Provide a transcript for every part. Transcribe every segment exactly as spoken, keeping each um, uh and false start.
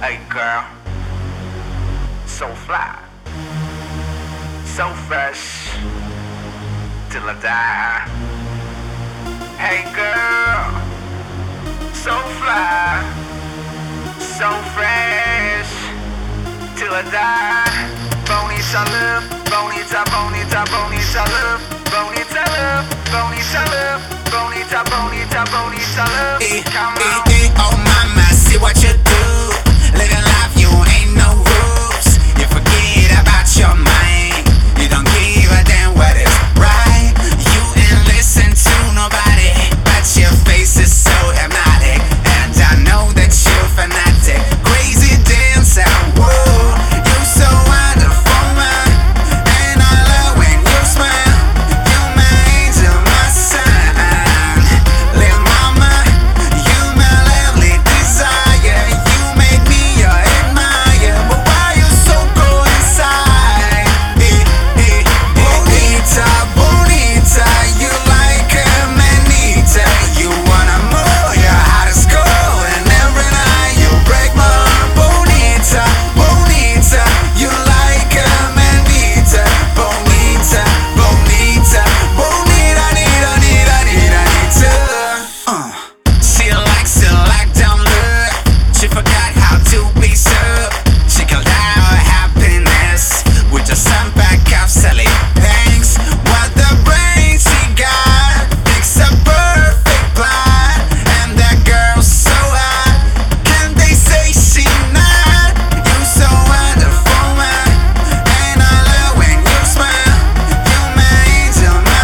Hey girl, so fly, so fresh, till I die. Hey girl, so fly, so fresh, till I die. Bonita love, bonita, bonita, bonita love, bonita love, bonita love, bonita, bonita, bonita love. Come on. Eh, eh, oh mama, see what you do. Living life, you ain't no rules. You forget about your mind. You don't give a damn what is right. You ain't listen to nobody, but your face is so hypnotic. And I know that you're fanatic. Crazy dancer, whoa. You so wonderful, man. And I love when you smile. You my angel, my sun. Little mama, you my lovely desire. You make me your admire. But why you so cold inside? Eh, eh, bonita, bonita, you like a manita. You wanna move your hot as cold, and every night you break my heart. Bonita, bonita, you like a manita. Bonita, bonita, bonita, nita, nita, nita, nita. Uh. She likes it like down look. She forgot how to be served. She called out her happiness with just some back of silly things. What the brain she got makes a perfect plot. And that girl's so hot. Can they say she not? You so wonderful, man. And I love when you smile. You my angel, my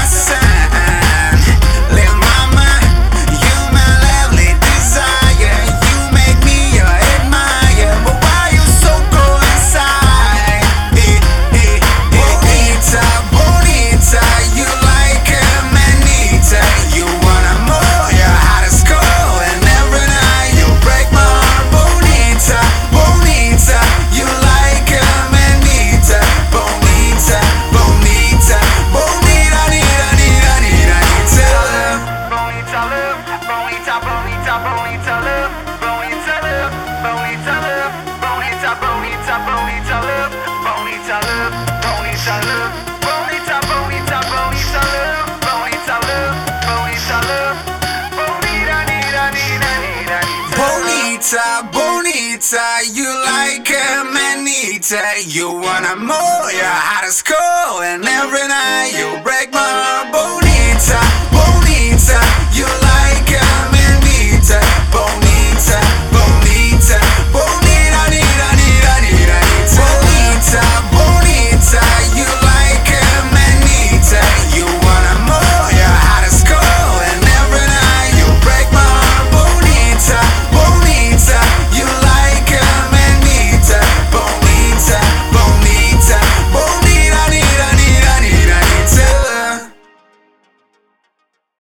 sun. Little mama, you my lovely desire. You make me your admire. But why you so cold inside? Eh, eh, bonita, bonita, you like a manita. You wanna move your hot as cold, and every night you break my heart. Bonita, bonita, you like a manita. Bonita, bonita, bonita, nita, nita, nita, nita. Bonita love, bonita, bonita, bonita love, bonita love, bonita love, bonita, bonita, bonita love, bonita love, bonita love, bonita, bonita, bonita love, bonita love, bonita love, bonita, nita, nita, nita, nita. Bonita, bonita, you like a manita. You wanna move your hot as cold, and every night you break my heart. Bonita.